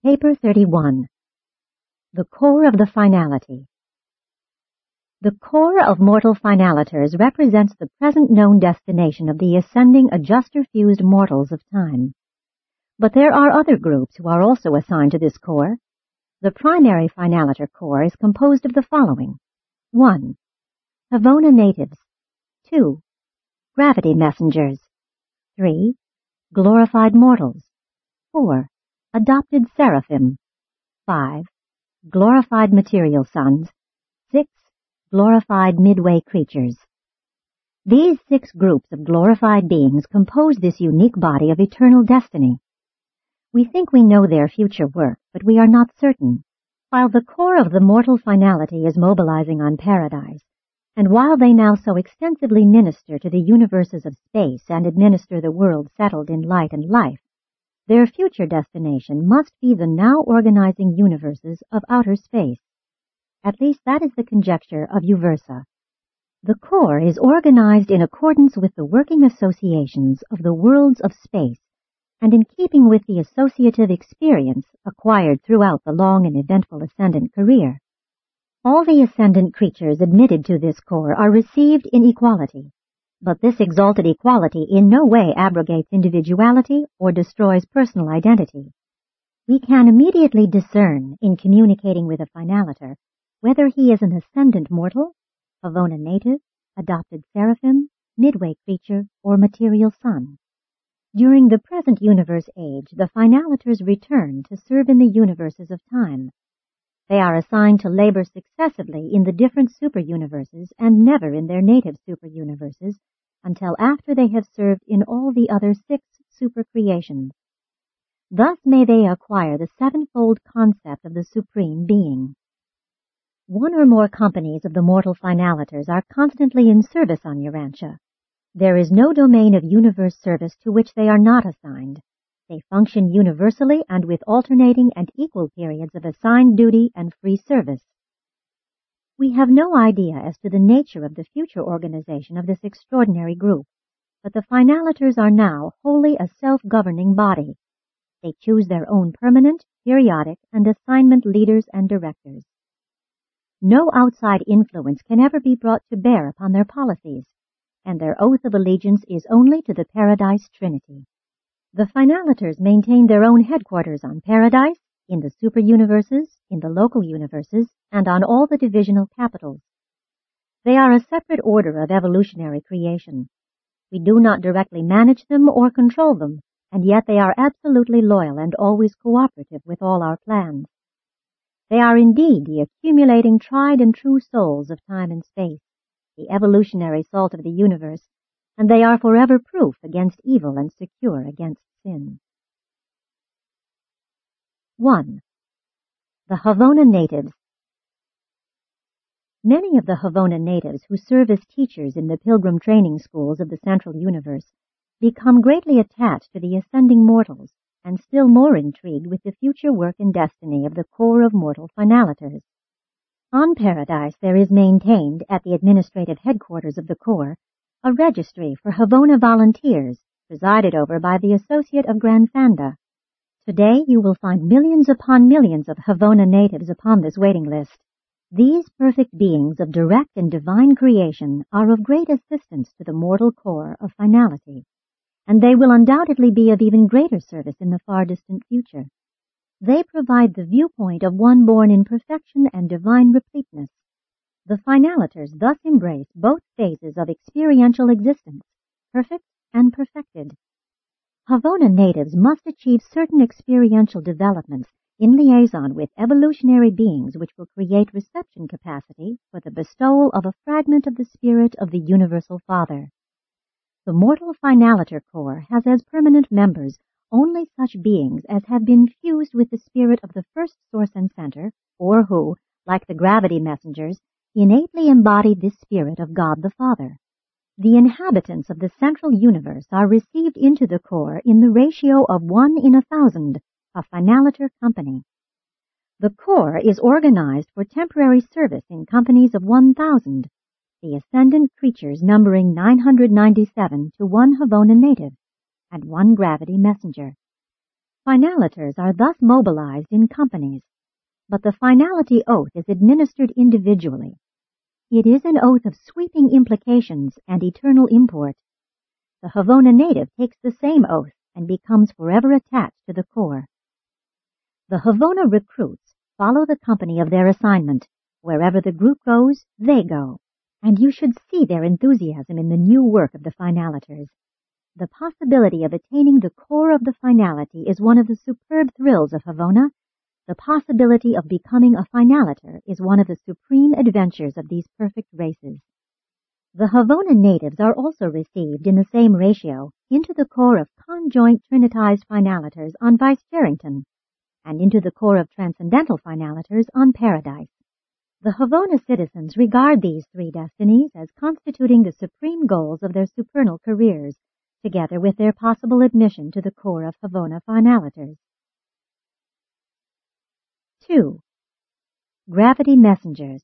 Paper 31. The Core of the Finality. The core of mortal finaliters represents the present known destination of the ascending adjuster-fused mortals of time. But there are other groups who are also assigned to this core. The primary finaliter core is composed of the following. 1. Havona natives. 2. Gravity messengers. 3. Glorified mortals. 4. Adopted seraphim. 5. Glorified material sons. 6. Glorified midway creatures. These 6 groups of glorified beings compose this unique body of eternal destiny. We think we know their future work, but we are not certain. While the core of the mortal finality is mobilizing on paradise, and while they now so extensively minister to the universes of space and administer the world settled in light and life, their future destination must be the now organizing universes of outer space. At least that is the conjecture of Uversa. The core is organized in accordance with the working associations of the worlds of space, and in keeping with the associative experience acquired throughout the long and eventful ascendant career. All the ascendant creatures admitted to this core are received in equality, but this exalted equality in no way abrogates individuality or destroys personal identity. We can immediately discern, in communicating with a finaliter, whether he is an ascendant mortal, Havona native, adopted seraphim, midway creature, or material son. During the present universe age, the finaliters return to serve in the universes of time. They are assigned to labor successively in the different super-universes and never in their native super-universes until after they have served in all the other 6 super-creations. Thus may they acquire the 7-fold concept of the Supreme Being. 1 or more companies of the mortal finaliters are constantly in service on Urantia. There is no domain of universe service to which they are not assigned. They function universally and with alternating and equal periods of assigned duty and free service. We have no idea as to the nature of the future organization of this extraordinary group, but the finaliters are now wholly a self-governing body. They choose their own permanent, periodic, and assignment leaders and directors. No outside influence can ever be brought to bear upon their policies, and their oath of allegiance is only to the Paradise Trinity. The finaliters maintain their own headquarters on Paradise, in the super-universes, in the local universes, and on all the divisional capitals. They are a separate order of evolutionary creation. We do not directly manage them or control them, and yet they are absolutely loyal and always cooperative with all our plans. They are indeed the accumulating tried and true souls of time and space, the evolutionary salt of the universe, and they are forever proof against evil and secure against sin. 1. The Havona natives. Many of the Havona natives who serve as teachers in the pilgrim training schools of the central universe become greatly attached to the ascending mortals and still more intrigued with the future work and destiny of the core of mortal finaliters. On Paradise there is maintained, at the administrative headquarters of the core, a registry for Havona volunteers, presided over by the Associate of Grand Fanda. Today you will find millions upon millions of Havona natives upon this waiting list. These perfect beings of direct and divine creation are of great assistance to the mortal core of finality, and they will undoubtedly be of even greater service in the far distant future. They provide the viewpoint of one born in perfection and divine repleteness. The finaliters thus embrace both phases of experiential existence, perfect and perfected. Havona natives must achieve certain experiential developments in liaison with evolutionary beings which will create reception capacity for the bestowal of a fragment of the spirit of the Universal Father. The mortal finaliter core has as permanent members only such beings as have been fused with the spirit of the first source and center, or who, like the gravity messengers, innately embody this spirit of God the Father. The inhabitants of the central universe are received into the core in the ratio of 1 in 1,000, a finaliter company. The core is organized for temporary service in companies of 1,000, the ascendant creatures numbering 997 to 1 Havona native, and 1 gravity messenger. Finaliters are thus mobilized in companies, but the finality oath is administered individually. It is an oath of sweeping implications and eternal import. The Havona native takes the same oath and becomes forever attached to the core. The Havona recruits follow the company of their assignment. Wherever the group goes, they go, and you should see their enthusiasm in the new work of the finaliters. The possibility of attaining the core of the finality is one of the superb thrills of Havona. The possibility of becoming a finaliter is one of the supreme adventures of these perfect races. The Havona natives are also received in the same ratio into the core of conjoint trinitized finaliters on Vice Jerrington, and into the core of transcendental finaliters on Paradise. The Havona citizens regard these three destinies as constituting the supreme goals of their supernal careers, together with their possible admission to the core of Havona finaliters. 2. Gravity Messengers.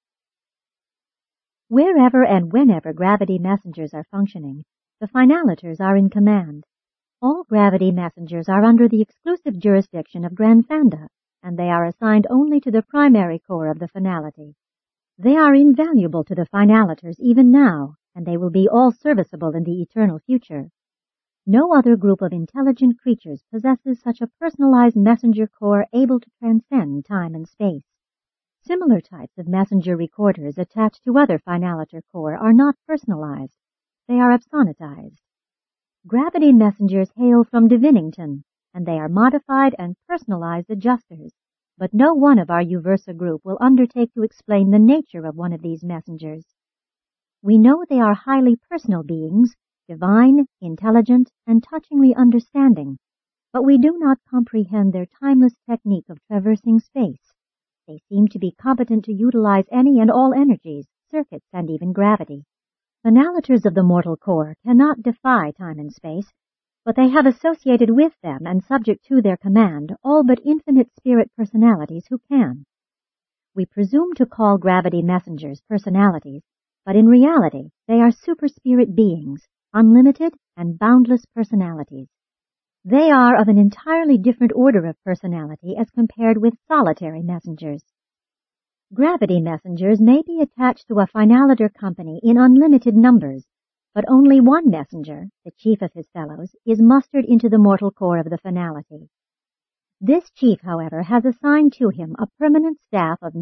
Wherever and whenever gravity messengers are functioning, the finaliters are in command. All gravity messengers are under the exclusive jurisdiction of Granfanda, and they are assigned only to the primary core of the finality. They are invaluable to the finaliters even now, and they will be all serviceable in the eternal future. No other group of intelligent creatures possesses such a personalized messenger core able to transcend time and space. Similar types of messenger recorders attached to other finaliter core are not personalized. They are absonitized. Gravity messengers hail from Divinington, and they are modified and personalized adjusters, but no one of our Uversa group will undertake to explain the nature of one of these messengers. We know they are highly personal beings, divine, intelligent, and touchingly understanding, but we do not comprehend their timeless technique of traversing space. They seem to be competent to utilize any and all energies, circuits, and even gravity. Finaliters of the mortal core cannot defy time and space, but they have associated with them and subject to their command all but infinite spirit personalities who can. We presume to call gravity messengers personalities, but in reality they are super-spirit beings, unlimited and boundless personalities. They are of an entirely different order of personality as compared with solitary messengers. Gravity messengers may be attached to a finaliter company in unlimited numbers, but only one messenger, the chief of his fellows, is mustered into the mortal core of the finality. This chief, however, has assigned to him a permanent staff of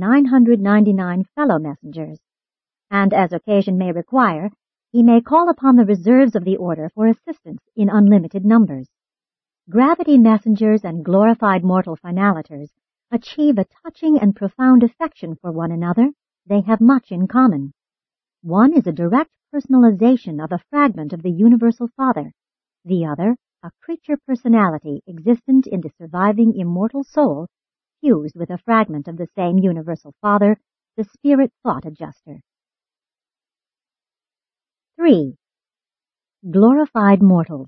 999 fellow messengers, and as occasion may require, he may call upon the reserves of the order for assistance in unlimited numbers. Gravity messengers and glorified mortal finaliters achieve a touching and profound affection for one another. They have much in common. One is a direct personalization of a fragment of the Universal Father, the other a creature personality existent in the surviving immortal soul, fused with a fragment of the same Universal Father, the Spirit Thought Adjuster. 3. Glorified Mortals.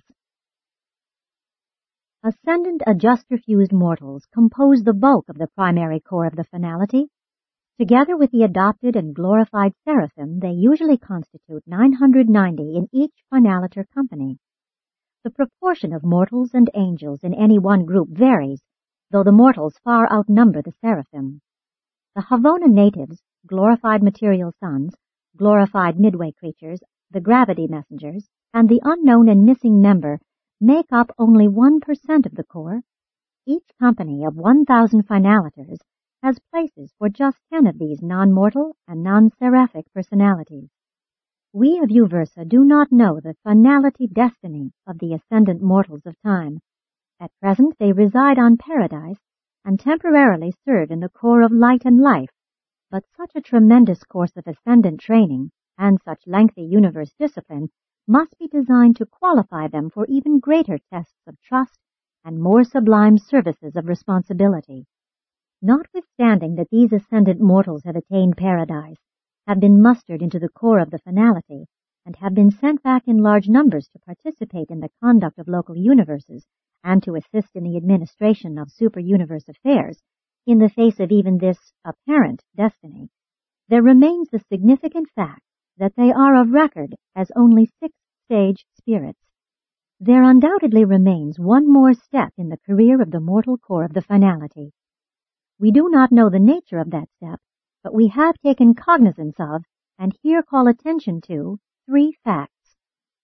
Ascendant adjuster-fused mortals compose the bulk of the primary core of the finality. Together with the adopted and glorified seraphim, they usually constitute 990 in each finaliter company. The proportion of mortals and angels in any one group varies, though the mortals far outnumber the seraphim. The Havona natives, glorified material sons, glorified midway creatures, the gravity messengers, and the unknown and missing member make up only 1% of the core. Each company of 1,000 finaliters has places for just 10 of these non-mortal and non-seraphic personalities. We of Uversa do not know the finality destiny of the ascendant mortals of time. At present they reside on Paradise and temporarily serve in the core of light and life, but such a tremendous course of ascendant training and such lengthy universe discipline must be designed to qualify them for even greater tests of trust and more sublime services of responsibility. Notwithstanding that these ascendant mortals have attained Paradise, have been mustered into the core of the finality, and have been sent back in large numbers to participate in the conduct of local universes and to assist in the administration of super-universe affairs, in the face of even this apparent destiny, there remains the significant fact that they are of record as only 6th-stage spirits. there undoubtedly remains one more step in the career of the mortal core of the finality. We do not know the nature of that step, but we have taken cognizance of, and here call attention to, 3 facts.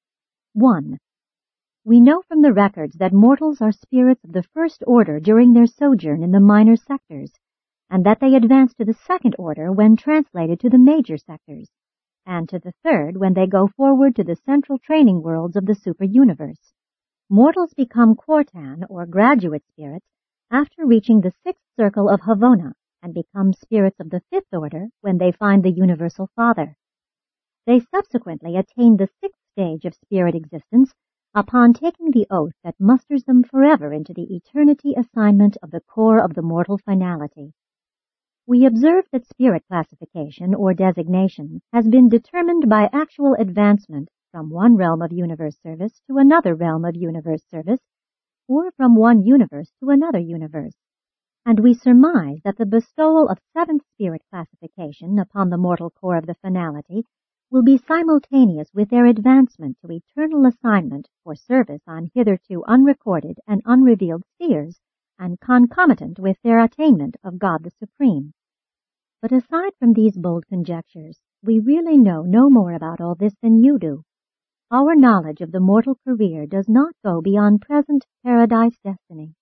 1. We know from the records that mortals are spirits of the first order during their sojourn in the minor sectors, and that they advance to the second order when translated to the major sectors, and to the third when they go forward to the central training worlds of the super-universe. Mortals become Quartan, or graduate spirits, after reaching the 6th circle of Havona, and become spirits of the 5th order when they find the Universal Father. They subsequently attain the 6th stage of spirit existence upon taking the oath that musters them forever into the eternity assignment of the core of the mortal finality. We observe that spirit classification or designation has been determined by actual advancement from one realm of universe service to another realm of universe service, or from one universe to another universe, and we surmise that the bestowal of 7th spirit classification upon the mortal core of the finality will be simultaneous with their advancement to eternal assignment for service on hitherto unrecorded and unrevealed spheres, and concomitant with their attainment of God the Supreme. But aside from these bold conjectures, we really know no more about all this than you do. Our knowledge of the mortal career does not go beyond present paradise destiny.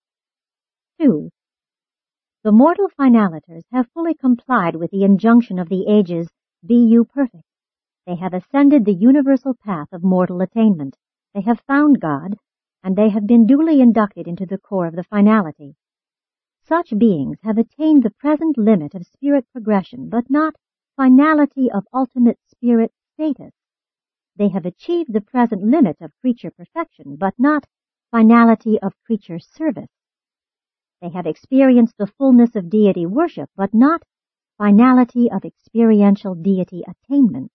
2. The mortal finalators have fully complied with the injunction of the ages, "Be you perfect." They have ascended the universal path of mortal attainment. They have found God, and they have been duly inducted into the core of the finality. Such beings have attained the present limit of spirit progression, but not finality of ultimate spirit status. They have achieved the present limit of creature perfection, but not finality of creature service. They have experienced the fullness of deity worship, but not finality of experiential deity attainment.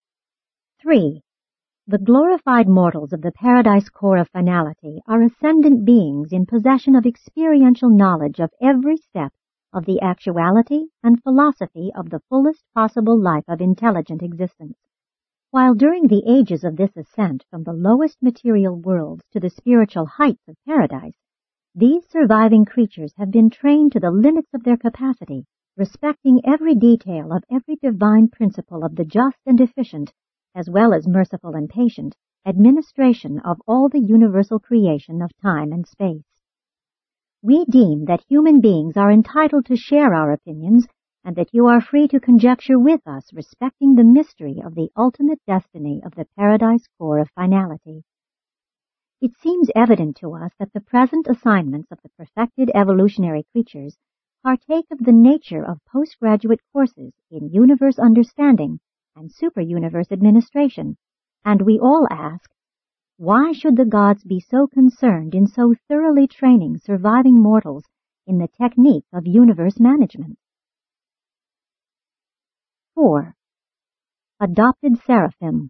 3. The glorified mortals of the paradise core of finality are ascendant beings in possession of experiential knowledge of every step of the actuality and philosophy of the fullest possible life of intelligent existence. While during the ages of this ascent from the lowest material worlds to the spiritual heights of paradise, these surviving creatures have been trained to the limits of their capacity, respecting every detail of every divine principle of the just and efficient, as well as merciful and patient, administration of all the universal creation of time and space. We deem that human beings are entitled to share our opinions, and that you are free to conjecture with us respecting the mystery of the ultimate destiny of the paradise core of finality. It seems evident to us that the present assignments of the perfected evolutionary creatures partake of the nature of postgraduate courses in universe understanding and super-universe administration, and we all ask, why should the gods be so concerned in so thoroughly training surviving mortals in the technique of universe management? 4. Adopted Seraphim.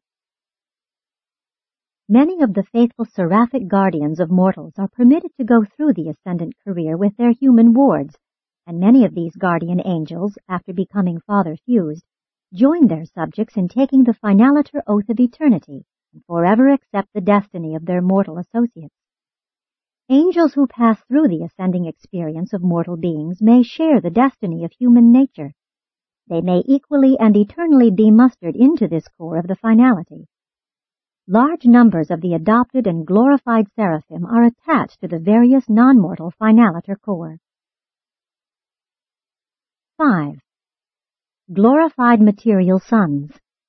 Many of the faithful seraphic guardians of mortals are permitted to go through the ascendant career with their human wards, and many of these guardian angels, after becoming father-fused, join their subjects in taking the finaliter oath of eternity and forever accept the destiny of their mortal associates. Angels who pass through the ascending experience of mortal beings may share the destiny of human nature. They may equally and eternally be mustered into this core of the finality. Large numbers of the adopted and glorified seraphim are attached to the various non-mortal finaliter core. 5. Glorified material sons.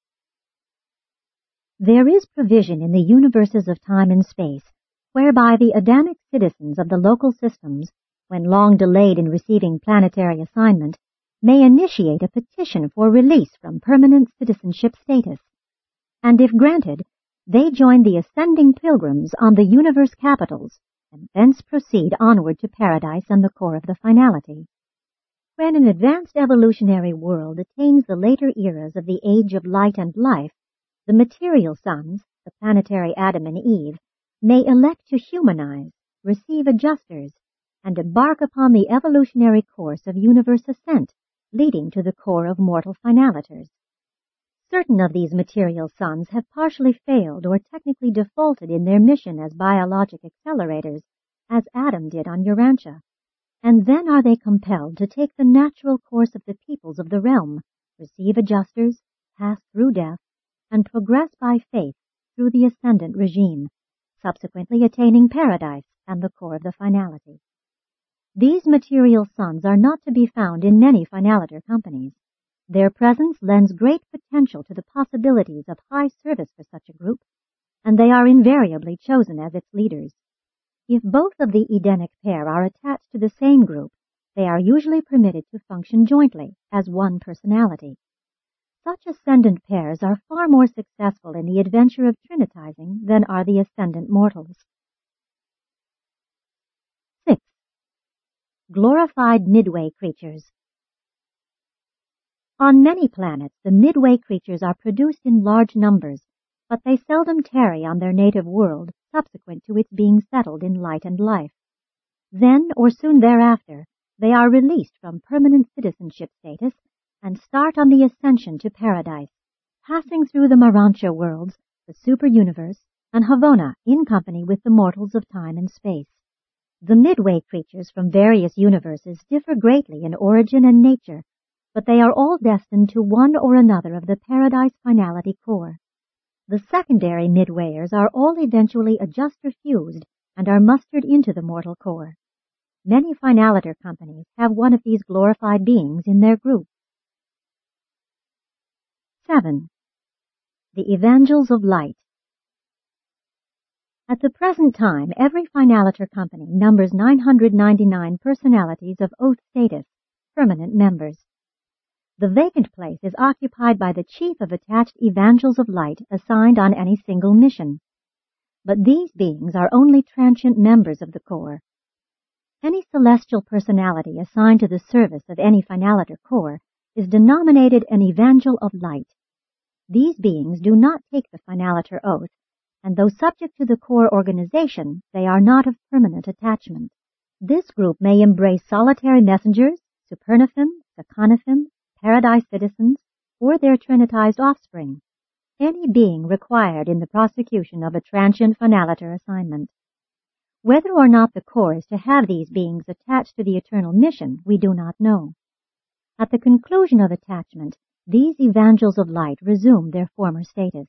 There is provision in the universes of time and space whereby the Adamic citizens of the local systems, when long delayed in receiving planetary assignment, may initiate a petition for release from permanent citizenship status, and if granted, they join the ascending pilgrims on the universe capitals, and thence proceed onward to paradise and the core of the finality. When an advanced evolutionary world attains the later eras of the age of light and life, the material sons, the planetary Adam and Eve, may elect to humanize, receive adjusters, and embark upon the evolutionary course of universe ascent, leading to the core of mortal finaliters. Certain of these material suns have partially failed or technically defaulted in their mission as biologic accelerators, as Adam did on Urantia, and then are they compelled to take the natural course of the peoples of the realm, receive adjusters, pass through death, and progress by faith through the ascendant regime, subsequently attaining paradise and the core of the finality. These material suns are not to be found in many finaliter companies. Their presence lends great potential to the possibilities of high service for such a group, and they are invariably chosen as its leaders. If both of the Edenic pair are attached to the same group, they are usually permitted to function jointly as one personality. Such ascendant pairs are far more successful in the adventure of trinitizing than are the ascendant mortals. 6. Glorified midway creatures. On many planets, the midway creatures are produced in large numbers, but they seldom tarry on their native world subsequent to its being settled in light and life. Then, or soon thereafter, they are released from permanent citizenship status and start on the ascension to paradise, passing through the Marantia worlds, the super-universe, and Havona in company with the mortals of time and space. The midway creatures from various universes differ greatly in origin and nature, but they are all destined to one or another of the paradise finality core. The secondary midwayers are all eventually adjuster-fused and are mustered into the mortal core. Many finaliter companies have one of these glorified beings in their group. 7. The Evangels of Light. At the present time, every finaliter company numbers 999 personalities of oath status, permanent members. The vacant place is occupied by the chief of attached Evangels of Light assigned on any single mission. But these beings are only transient members of the core. Any celestial personality assigned to the service of any finaliter core is denominated an Evangel of Light. These beings do not take the finaliter oath, and though subject to the core organization, they are not of permanent attachment. This group may embrace solitary messengers, Supernaphim, Saconaphim, paradise citizens, or their trinitized offspring, any being required in the prosecution of a transient finaliter assignment. Whether or not the core is to have these beings attached to the eternal mission, we do not know. At the conclusion of attachment, these Evangels of Light resume their former status.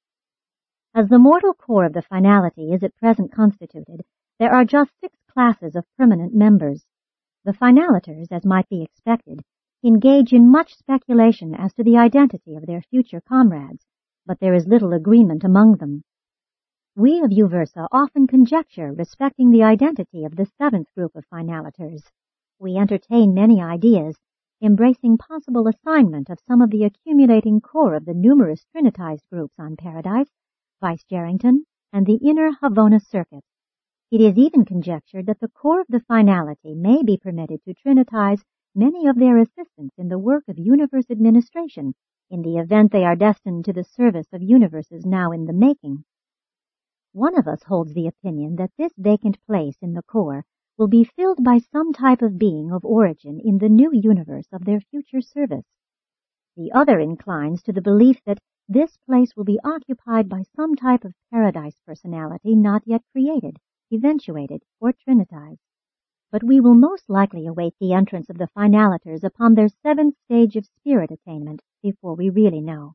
As the mortal core of the finality is at present constituted, there are just 6 classes of permanent members. The finaliters, as might be expected, engage in much speculation as to the identity of their future comrades, but there is little agreement among them. We of Uversa often conjecture respecting the identity of the 7th group of finaliters. We entertain many ideas, embracing possible assignment of some of the accumulating core of the numerous trinitized groups on Paradise, Vice-Gerrington, and the inner Havona circuit. It is even conjectured that the core of the finality may be permitted to trinitize many of their assistants in the work of universe administration, in the event they are destined to the service of universes now in the making. One of us holds the opinion that this vacant place in the core will be filled by some type of being of origin in the new universe of their future service. The other inclines to the belief that this place will be occupied by some type of paradise personality not yet created, eventuated, or trinitized. But we will most likely await the entrance of the finaliters upon their 7th stage of spirit attainment before we really know.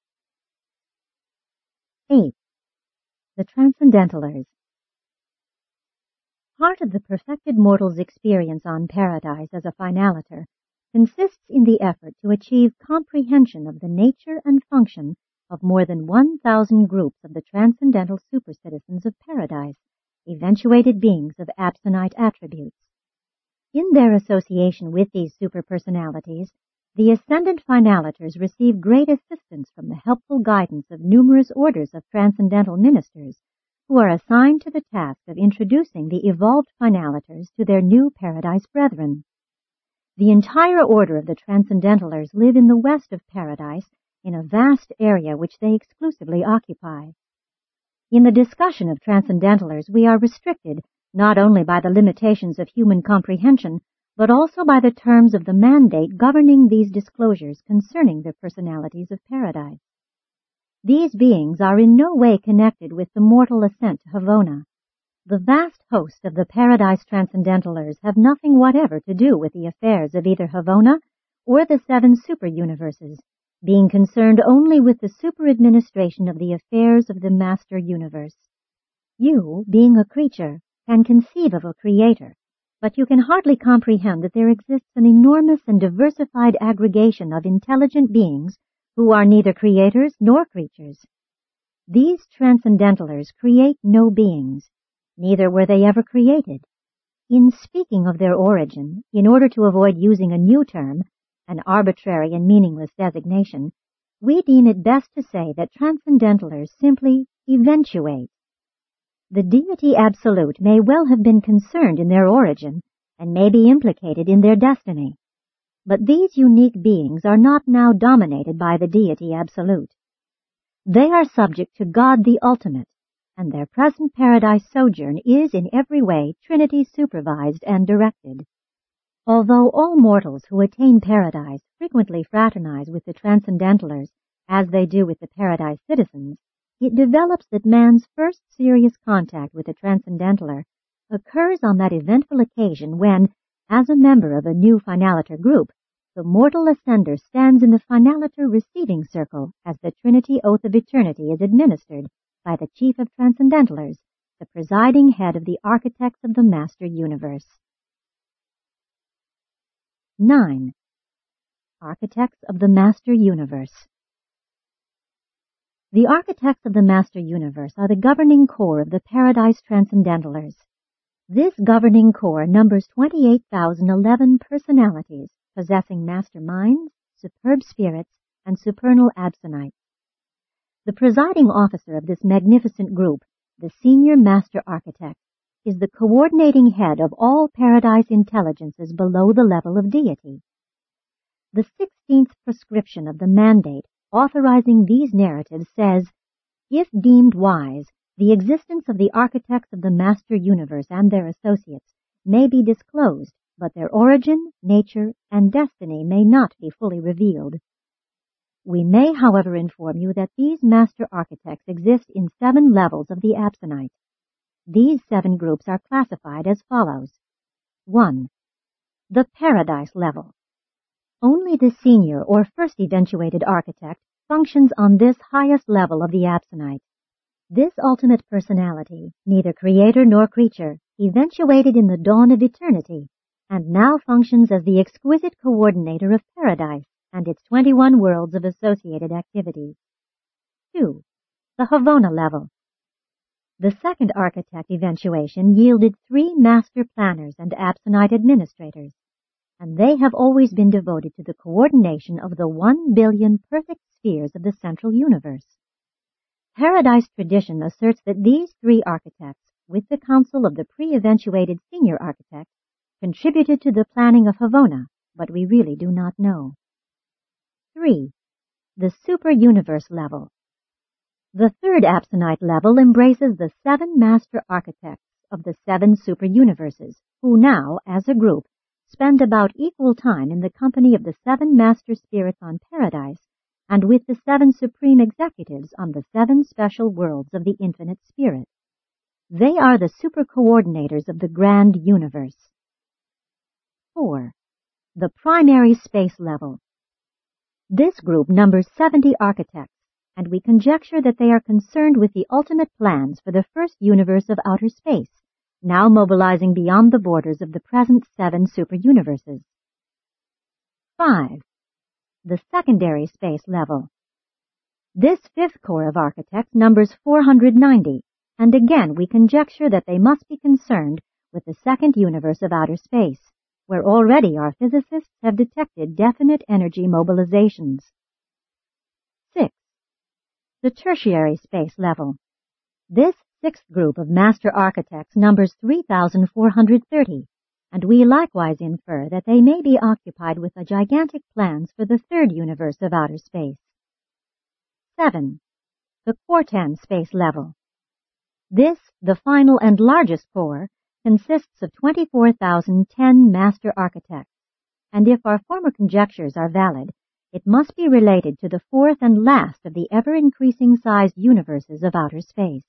8. The Transcendentalers. Part of the perfected mortal's experience on Paradise as a finaliter consists in the effort to achieve comprehension of the nature and function of more than 1,000 groups of the transcendental super-citizens of Paradise, eventuated beings of absonite attributes. In their association with these super-personalities, the ascendant finaliters receive great assistance from the helpful guidance of numerous orders of transcendental ministers, who are assigned to the task of introducing the evolved finaliters to their new Paradise brethren. The entire order of the Transcendentalers live in the west of Paradise, in a vast area which they exclusively occupy. In the discussion of Transcendentalers, we are restricted not only by the limitations of human comprehension, but also by the terms of the mandate governing these disclosures concerning the personalities of Paradise. These beings are in no way connected with the mortal ascent to Havona. The vast host of the Paradise Transcendentalers have nothing whatever to do with the affairs of either Havona or the 7 super-universes, being concerned only with the super-administration of the affairs of the Master Universe. You, being a creature, can conceive of a creator, but you can hardly comprehend that there exists an enormous and diversified aggregation of intelligent beings who are neither creators nor creatures. These Transcendentalers create no beings, neither were they ever created. In speaking of their origin, in order to avoid using a new term, an arbitrary and meaningless designation, we deem it best to say that Transcendentalers simply eventuate. The deity absolute may well have been concerned in their origin and may be implicated in their destiny. But these unique beings are not now dominated by the deity absolute. They are subject to God the ultimate, and their present paradise sojourn is in every way Trinity supervised and directed. Although all mortals who attain paradise frequently fraternize with the Transcendentalers, as they do with the paradise citizens, it develops that man's first serious contact with a Transcendentaler occurs on that eventful occasion when, as a member of a new Finaliter group, the mortal ascender stands in the Finaliter receiving circle as the Trinity Oath of Eternity is administered by the Chief of Transcendentalers, the presiding head of the Architects of the Master Universe. 9. Architects of the Master Universe. The Architects of the Master Universe are the governing core of the Paradise Transcendentalers. This governing core numbers 28,011 personalities possessing master minds, superb spirits, and supernal absinites. The presiding officer of this magnificent group, the Senior Master Architect, is the coordinating head of all paradise intelligences below the level of deity. The 16th prescription of the mandate authorizing these narratives says, "If deemed wise, the existence of the architects of the Master Universe and their associates may be disclosed, but their origin, nature, and destiny may not be fully revealed. We may, however, inform you that these Master Architects exist in 7 levels of the Absinite. These 7 groups are classified as follows. 1. The Paradise level. Only the senior or first eventuated architect functions on this highest level of the Absinite. This ultimate personality, neither creator nor creature, eventuated in the dawn of eternity, and now functions as the exquisite coordinator of paradise and its 21 worlds of associated activities. 2. The Havona level. The second architect eventuation yielded 3 master planners and Absinite administrators, and they have always been devoted to the coordination of the 1 billion perfect spheres of the central universe. Paradise tradition asserts that these 3 architects, with the counsel of the pre-eventuated senior architect, contributed to the planning of Havona, but we really do not know. 3. The super-universe level. The third Absinite level embraces the 7 master architects of the 7 super-universes, who now, as a group, spend about equal time in the company of the 7 master spirits on Paradise and with the 7 supreme executives on the 7 special worlds of the infinite spirit. They are the super-coordinators of the grand universe. 4. The primary space level. This group numbers 70 architects, and we conjecture that they are concerned with the ultimate plans for the first universe of outer space, now mobilizing beyond the borders of the present 7 super-universes. 5. The secondary space level. This 5th corps of architects numbers 490, and again we conjecture that they must be concerned with the second universe of outer space, where already our physicists have detected definite energy mobilizations. 6. The tertiary space level. This 6th group of master architects numbers 3,430, and we likewise infer that they may be occupied with the gigantic plans for the 3rd universe of outer space. 7. The Quartan space level. This, the final and largest corps, consists of 24,010 master architects, and if our former conjectures are valid, it must be related to the fourth and last of the ever-increasing sized universes of outer space.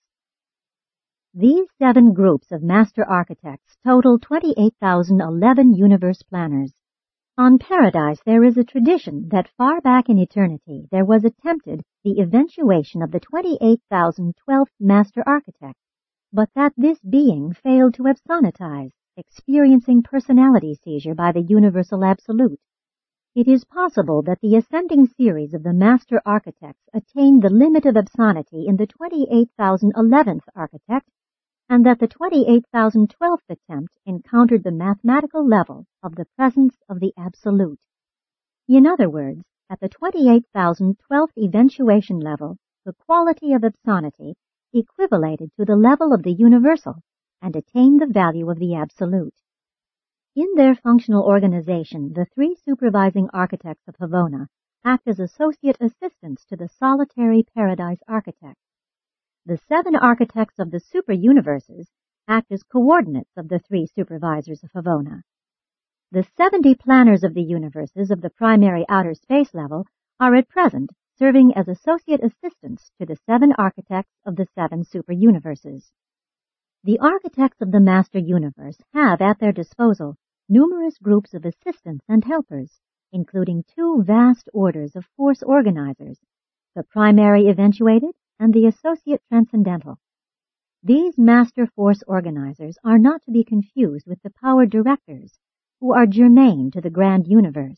These 7 groups of master architects total 28,011 universe planners. On Paradise there is a tradition that far back in eternity there was attempted the eventuation of the 28,012th master architect, but that this being failed to absonitize, experiencing personality seizure by the universal absolute. It is possible that the ascending series of the master architects attained the limit of absonity in the 28,011th architect, and that the 28,012th attempt encountered the mathematical level of the presence of the absolute. In other words, at the 28,012th eventuation level, the quality of absonity equivalated to the level of the universal and attained the value of the absolute. In their functional organization, the 3 supervising architects of Havona act as associate assistants to the solitary Paradise architect. The 7 architects of the super-universes act as coordinates of the 3 supervisors of Havona. The 70 planners of the universes of the primary outer space level are at present serving as associate assistants to the 7 architects of the 7 super-universes. The architects of the master universe have at their disposal numerous groups of assistants and helpers, including 2 vast orders of force organizers, the primary eventuated and the associate transcendental. These master force organizers are not to be confused with the power directors, who are germane to the grand universe.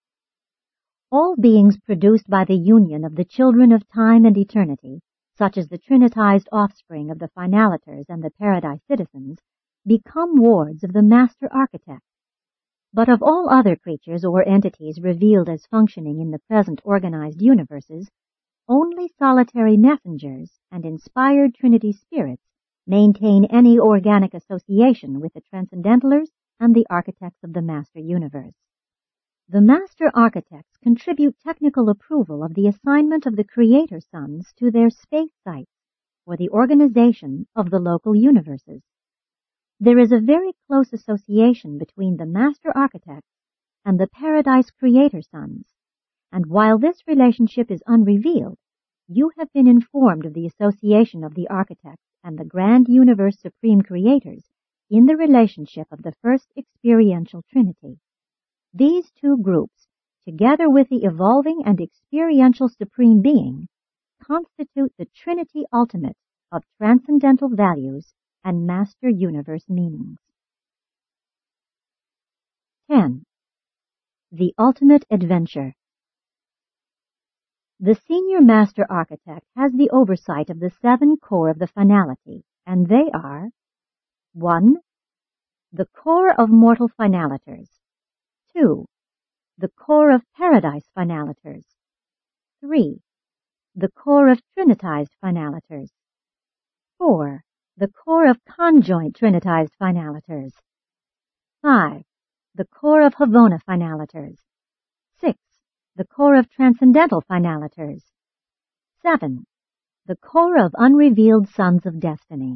All beings produced by the union of the children of time and eternity, such as the trinitized offspring of the finaliters and the Paradise citizens, become wards of the master architect. But of all other creatures or entities revealed as functioning in the present organized universes, only solitary messengers and inspired Trinity spirits maintain any organic association with the transcendentalers and the architects of the master universe. The master architects contribute technical approval of the assignment of the creator suns to their space sites for the organization of the local universes. There is a very close association between the master architects and the Paradise creator suns, and while this relationship is unrevealed, you have been informed of the association of the architects and the grand universe supreme creators in the relationship of the first experiential trinity. These 2 groups, together with the evolving and experiential supreme being, constitute the trinity ultimate of transcendental values and master universe meanings. 10. The ultimate adventure. The senior master architect has the oversight of the 7 core of the finality, and they are 1. The core of mortal finaliters. 2. The core of Paradise finaliters. 3. The core of trinitized finaliters. 4. The core of conjoint trinitized finaliters. 5. The core of Havona finaliters. 6. The core of transcendental finaliters. 7. The core of unrevealed sons of destiny.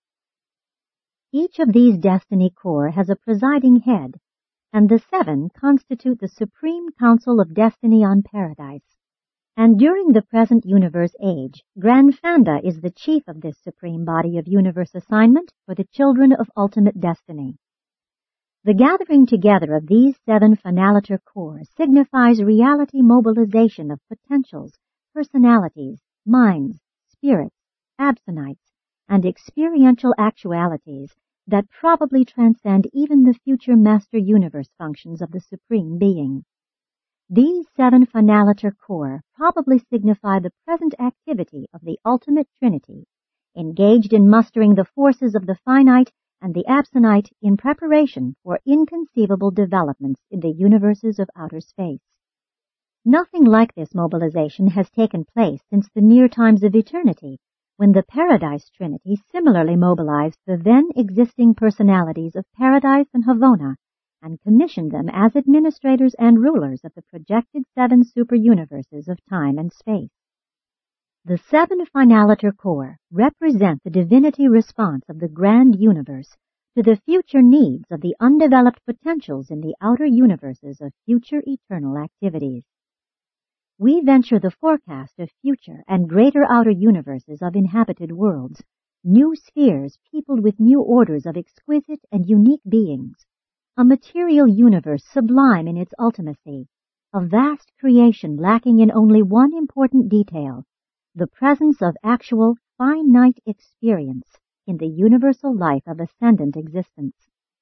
Each of these destiny core has a presiding head, and the 7 constitute the Supreme Council of Destiny on Paradise. And during the present universe age, Grand Fanda is the chief of this supreme body of universe assignment for the children of ultimate destiny. The gathering together of these 7 finaliter core signifies reality mobilization of potentials, personalities, minds, spirits, absonites, and experiential actualities that probably transcend even the future master universe functions of the Supreme Being. These 7 finaliter core probably signify the present activity of the ultimate Trinity, engaged in mustering the forces of the finite and the absonite in preparation for inconceivable developments in the universes of outer space. Nothing like this mobilization has taken place since the near times of eternity, when the Paradise Trinity similarly mobilized the then existing personalities of Paradise and Havona and commissioned them as administrators and rulers of the projected 7 super-universes of time and space. The 7 finaliter core represent the divinity response of the grand universe to the future needs of the undeveloped potentials in the outer universes of future eternal activities. we venture the forecast of future and greater outer universes of inhabited worlds, new spheres peopled with new orders of exquisite and unique beings, a material universe sublime in its ultimacy, a vast creation lacking in only one important detail, the presence of actual finite experience in the universal life of ascendant existence.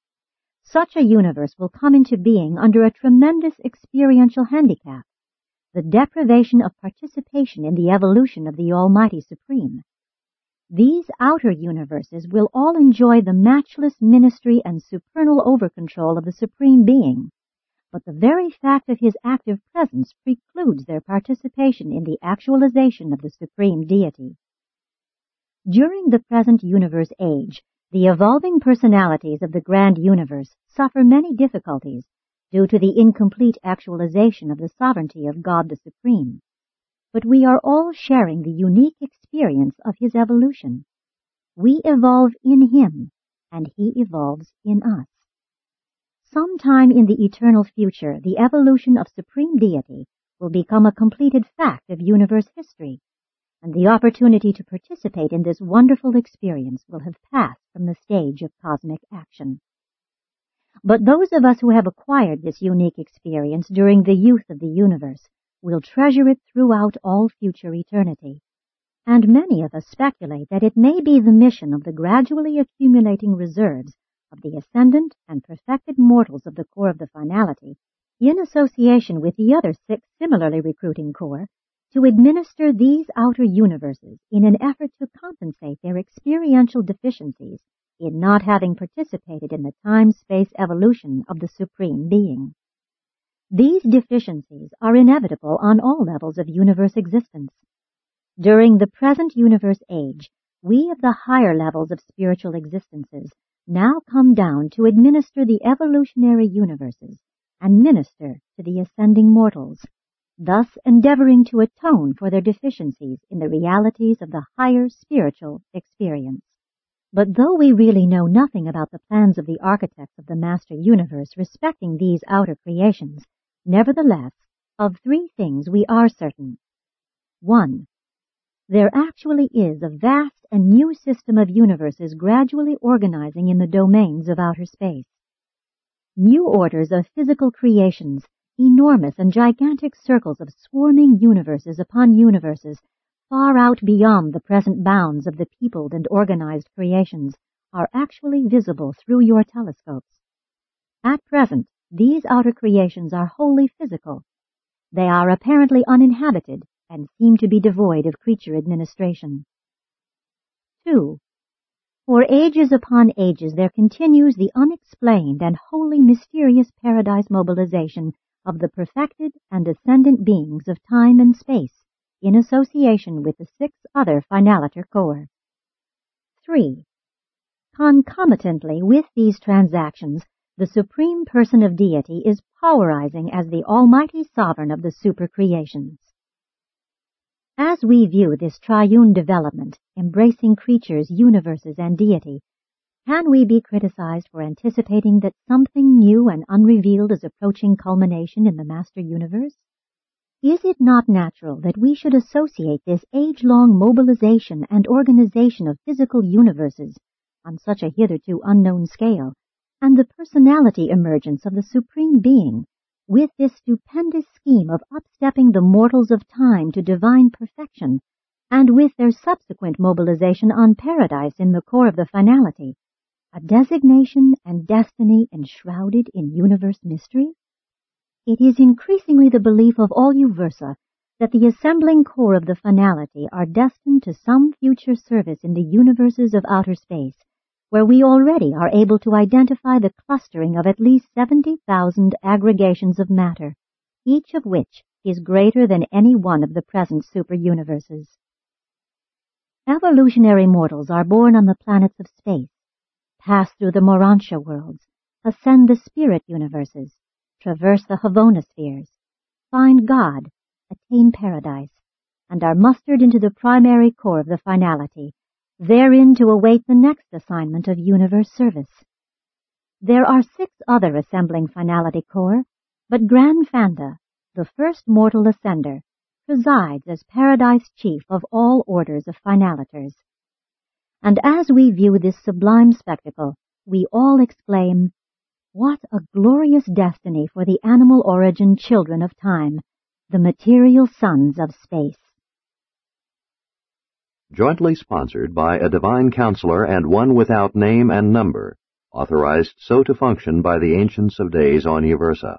Such a universe will come into being under a tremendous experiential handicap, the deprivation of participation in the evolution of the Almighty Supreme. These outer universes will all enjoy the matchless ministry and supernal overcontrol of the Supreme Being, but the very fact of his active presence precludes their participation in the actualization of the Supreme Deity. During the present universe age, the evolving personalities of the grand universe suffer many difficulties due to the incomplete actualization of the sovereignty of God the Supreme. But we are all sharing the unique experience of his evolution. We evolve in him, and he evolves in us. Sometime in the eternal future, the evolution of Supreme Deity will become a completed fact of universe history, and the opportunity to participate in this wonderful experience will have passed from the stage of cosmic action. But those of us who have acquired this unique experience during the youth of the universe will treasure it throughout all future eternity, and many of us speculate that it may be the mission of the gradually accumulating reserves of the ascendant and perfected mortals of the core of the finality, in association with the other 6 similarly recruiting core, to administer these outer universes in an effort to compensate their experiential deficiencies in not having participated in the time-space evolution of the Supreme Being. These deficiencies are inevitable on all levels of universe existence. During the present universe age, we of the higher levels of spiritual existences now come down to administer the evolutionary universes and minister to the ascending mortals, thus endeavoring to atone for their deficiencies in the realities of the higher spiritual experience. But though we really know nothing about the plans of the architects of the Master Universe respecting these outer creations, nevertheless, of 3 things we are certain. 1. There actually is a vast and new system of universes gradually organizing in the domains of outer space. New orders of physical creations, enormous and gigantic circles of swarming universes upon universes, far out beyond the present bounds of the peopled and organized creations, are actually visible through your telescopes. At present, these outer creations are wholly physical. They are apparently uninhabited and seem to be devoid of creature administration. 2. For ages upon ages there continues the unexplained and wholly mysterious paradise mobilization of the perfected and ascendant beings of time and space, in association with the 6 other finaliter core. 3. Concomitantly with these transactions, the Supreme Person of Deity is powerizing as the Almighty Sovereign of the supercreations. As we view this triune development, embracing creatures, universes, and deity, can we be criticized for anticipating that something new and unrevealed is approaching culmination in the Master Universe? Is it not natural that we should associate this age-long mobilization and organization of physical universes on such a hitherto unknown scale, and the personality emergence of the Supreme Being, with this stupendous scheme of upstepping the mortals of time to divine perfection, and with their subsequent mobilization on paradise in the core of the finality, a designation and destiny enshrouded in universe mystery? It is increasingly the belief of all Uversa that the assembling core of the finality are destined to some future service in the universes of outer space, where we already are able to identify the clustering of at least 70,000 aggregations of matter, each of which is greater than any one of the present super-universes. Evolutionary mortals are born on the planets of space, pass through the Morantia worlds, ascend the spirit universes, traverse the Havonospheres, find God, attain paradise, and are mustered into the primary core of the finality, therein to await the next assignment of universe service. There are 6 other assembling finality core, but Gran Fanda, the first mortal ascender, presides as Paradise Chief of all orders of Finalators. And as we view this sublime spectacle, we all exclaim, "What a glorious destiny for the animal origin children of time, the material sons of space." Jointly sponsored by a divine counselor and one without name and number, authorized so to function by the Ancients of Days on Uversa.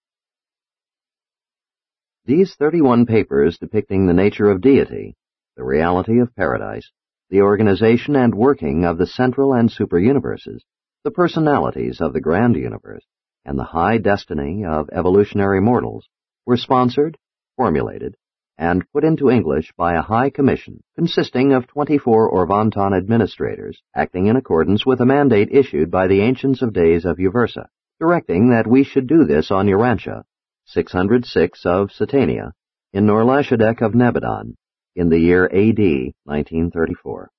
These 31 papers depicting the nature of deity, the reality of paradise, the organization and working of the central and super-universes, the personalities of the grand universe, and the high destiny of evolutionary mortals, were sponsored, formulated, and put into English by a high commission consisting of 24 Orvonton administrators acting in accordance with a mandate issued by the Ancients of Days of Uversa, directing that we should do this on Urantia, 606 of Satania, in Norlashadek of Nebadon, in the year A.D. 1934.